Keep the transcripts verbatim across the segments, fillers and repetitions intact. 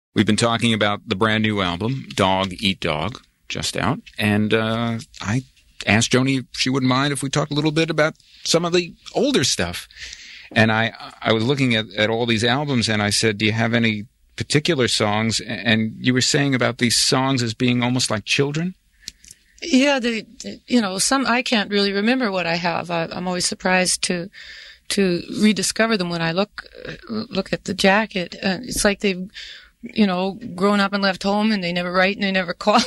We've been talking about the brand new album, Dog Eat Dog, just out. And uh, I asked Joni if she wouldn't mind if we talked a little bit about some of the older stuff. And I I was looking at, at all these albums, and I said, do you have any particular songs? And you were saying about these songs as being almost like children? Yeah, the, the, you know, some I can't really remember what I have. I, I'm always surprised to to rediscover them when I look look at the jacket. Uh, it's like they've, you know, grown up and left home, and they never write and they never call.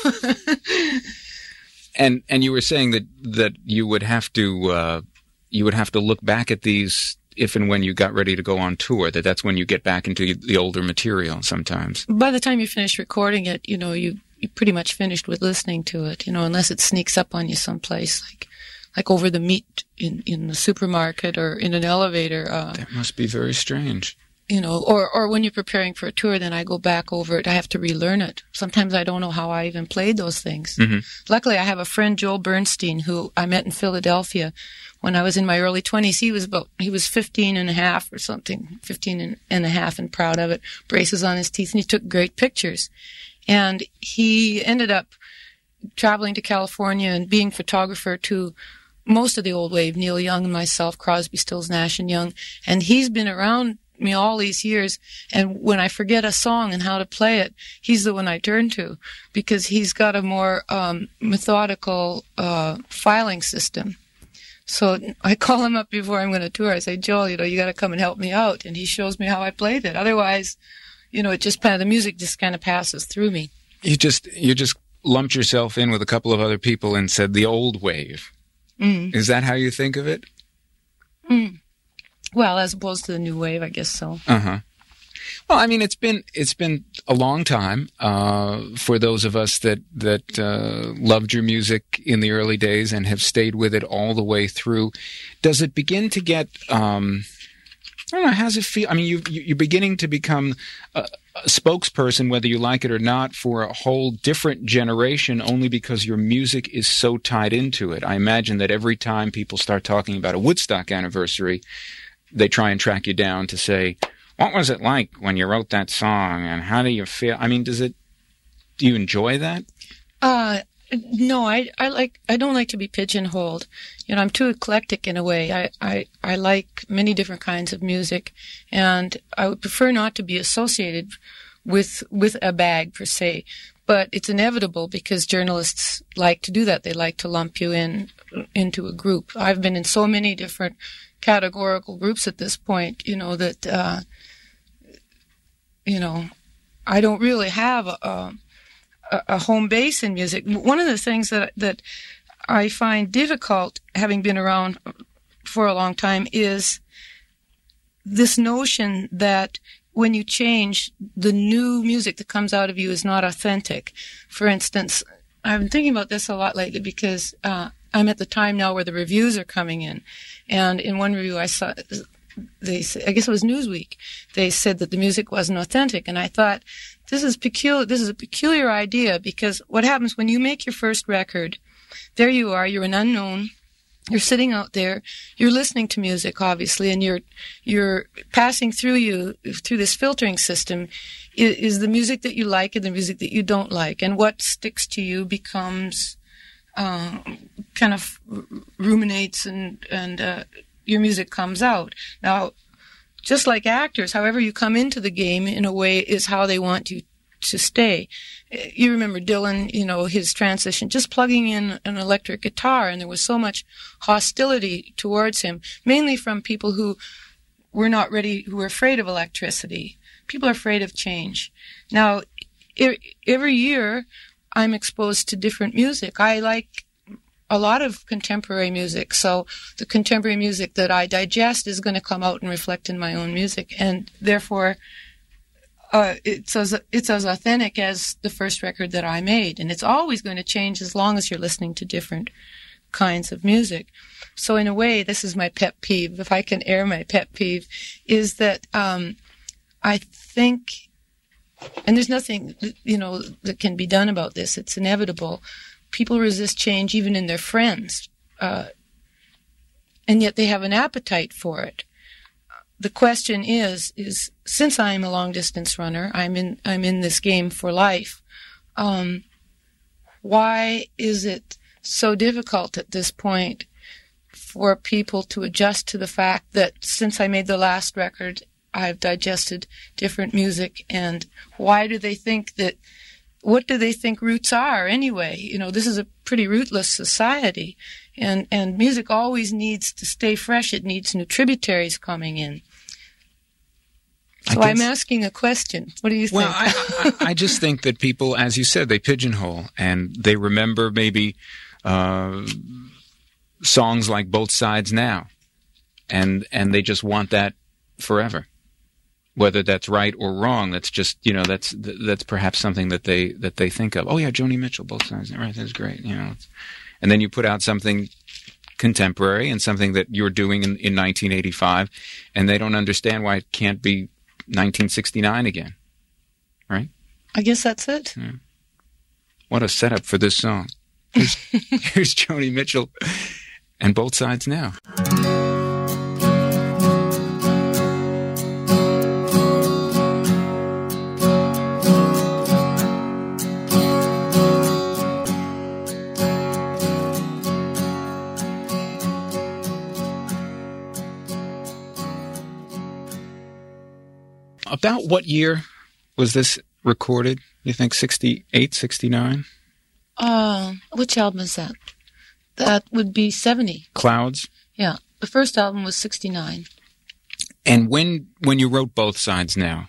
and and you were saying that that you would have to uh, you would have to look back at these if and when you got ready to go on tour. That that's when you get back into the older material. Sometimes by the time you finish recording it, you know, you you pretty much finished with listening to it. You know, unless it sneaks up on you someplace, like like over the meat in in the supermarket or in an elevator. Uh, that must be very strange. You know, or, or when you're preparing for a tour, then I go back over it. I have to relearn it. Sometimes I don't know how I even played those things. Mm-hmm. Luckily, I have a friend, Joel Bernstein, who I met in Philadelphia when I was in my early twenties. He was about, he was fifteen and a half or something, fifteen and, and a half and proud of it, braces on his teeth, and he took great pictures. And he ended up traveling to California and being photographer to most of the old wave, Neil Young and myself, Crosby, Stills, Nash and Young. And he's been around me all these years, and when I forget a song and how to play it, he's the one I turn to, because he's got a more um, methodical uh, filing system. So I call him up before I'm going to tour. I say, Joel, you know, you got to come and help me out, and he shows me how I played it. Otherwise, you know, it just the music just kind of passes through me. You just you just lumped yourself in with a couple of other people and said the old wave. Mm. Is that how you think of it? Mm. Well, as opposed to the new wave, I guess so. Uh-huh. Well, I mean, it's been it's been a long time uh, for those of us that that uh, loved your music in the early days and have stayed with it all the way through. Does it begin to get? Um, I don't know. How's it feel? I mean, you you're beginning to become a, a spokesperson, whether you like it or not, for a whole different generation, only because your music is so tied into it. I imagine that every time people start talking about a Woodstock anniversary, they try and track you down to say, what was it like when you wrote that song, and how do you feel? I mean, does it, do you enjoy that? Uh, no, I, I like, I don't like to be pigeonholed. You know, I'm too eclectic in a way. I, I, I like many different kinds of music, and I would prefer not to be associated with, with a bag per se. But it's inevitable because journalists like to do that. They like to lump you in, into a group. I've been in so many different categorical groups at this point, you know, that, uh, you know, I don't really have a, a, a home base in music. One of the things that, that I find difficult, having been around for a long time, is this notion that when you change, the new music that comes out of you is not authentic. For instance, I've been thinking about this a lot lately because uh, I'm at the time now where the reviews are coming in. And in one review I saw, they said, I guess it was Newsweek, they said that the music wasn't authentic. And I thought, this is peculiar, this is a peculiar idea, because what happens when you make your first record, there you are, you're an unknown, you're sitting out there, you're listening to music, obviously, and you're, you're passing through you, through this filtering system, is, is the music that you like and the music that you don't like. And what sticks to you becomes, uh, kind of ruminates and, and, uh, your music comes out. Now, just like actors, however you come into the game, in a way, is how they want you to stay. You remember Dylan, you know, his transition, just plugging in an electric guitar, and there was so much hostility towards him, mainly from people who were not ready, who were afraid of electricity. People are afraid of change. Now, every year, I'm exposed to different music. I like a lot of contemporary music, so the contemporary music that I digest is going to come out and reflect in my own music, and therefore uh, it's as it's as authentic as the first record that I made, and it's always going to change as long as you're listening to different kinds of music. So in a way, this is my pet peeve, if I can air my pet peeve, is that um, I think, and there's nothing, you know, that can be done about this, it's inevitable. People resist change even in their friends, uh, and yet they have an appetite for it. the question is, is since I'm a long distance runner, I'm in, I'm in this game for life. Um, why is it so difficult at this point for people to adjust to the fact that since I made the last record, I've digested different music, and why do they think that, what do they think roots are anyway? You know, this is a pretty rootless society, and, and music always needs to stay fresh. It needs new tributaries coming in. So I'm asking a question. What do you think? Well, I, I, I just think that people, as you said, they pigeonhole, and they remember maybe uh, songs like Both Sides Now, and and they just want that forever. Whether that's right or wrong, that's just, you know, that's that's perhaps something that they that they think of. Oh yeah, Joni Mitchell, Both Sides, right? That's great, you know. And then you put out something contemporary and something that you're doing in, in nineteen eighty-five, and they don't understand why it can't be nineteen sixty-nine again, right? I guess that's it. Yeah. What a setup for this song. Here's, here's Joni Mitchell and Both Sides Now. About what year was this recorded? You think sixty-eight, sixty-nine? Uh, which album is that? That would be seventy. Clouds? Yeah. The first album was sixty-nine. And when when you wrote Both Sides Now?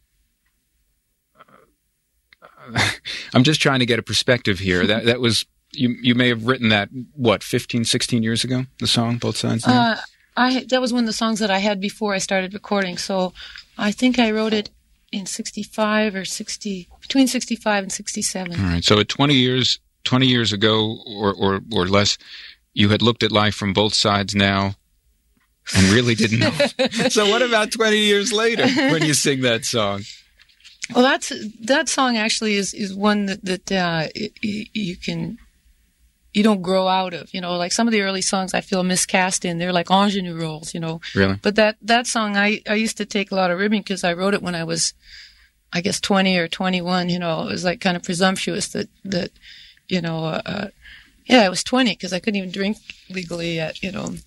Uh, I'm just trying to get a perspective here. That that was, you you may have written that, what, fifteen, sixteen years ago, the song Both Sides Now? Uh, I that was one of the songs that I had before I started recording, so I think I wrote it in sixty-five or sixty, between sixty-five and sixty-seven. All right. So at twenty years, twenty years ago or, or, or less, you had looked at life from both sides now and really didn't know. So what about twenty years later when you sing that song? Well, that's, that song actually is, is one that, that, uh, you, you can, you don't grow out of, you know, like some of the early songs I feel miscast in, they're like ingenue roles, you know. Really? But that, that song, I, I used to take a lot of ribbing because I wrote it when I was, I guess, twenty or twenty-one, you know. It was like kind of presumptuous that, that, you know, uh, yeah, I was twenty because I couldn't even drink legally yet, you know.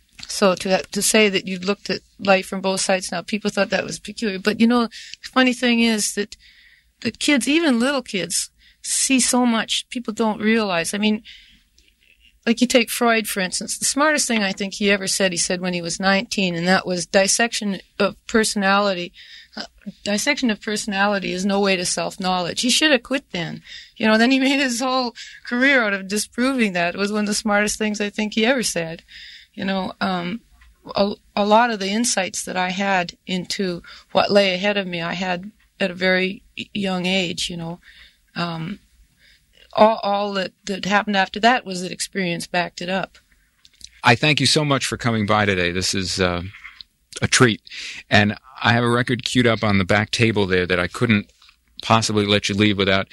So to to say that you looked at life from both sides now, people thought that was peculiar. But, you know, the funny thing is that, that kids, even little kids, see so much people don't realize. I mean, like you take Freud, for instance, the smartest thing I think he ever said, he said when he was nineteen, and that was dissection of personality. Uh, dissection of personality is no way to self-knowledge. He should have quit then. You know, then he made his whole career out of disproving that. It was one of the smartest things I think he ever said. You know, um, a, a lot of the insights that I had into what lay ahead of me, I had at a very young age, you know. Um, all, all that, that happened after that was that experience backed it up. I thank you so much for coming by today. This is uh, a treat. And I have a record queued up on the back table there that I couldn't possibly let you leave without.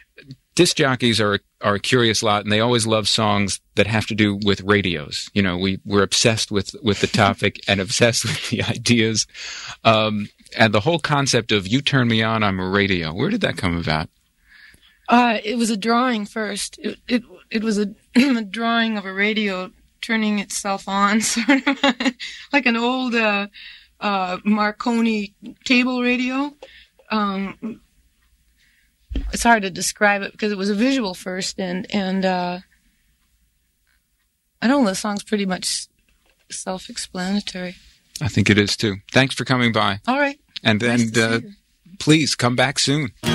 Disc jockeys are are a curious lot, and they always love songs that have to do with radios. You know, we we're obsessed with with the topic and obsessed with the ideas, um, and the whole concept of "you turn me on, I'm a radio." Where did that come about? Uh, it was a drawing first. It it, it was a, a drawing of a radio turning itself on, sort of like an old uh, uh, Marconi cable radio. Um, It's hard to describe it because it was a visual first, and and uh, I don't know, the song's pretty much self-explanatory. I think it is too. Thanks for coming by. All right. And nice and uh, please come back soon.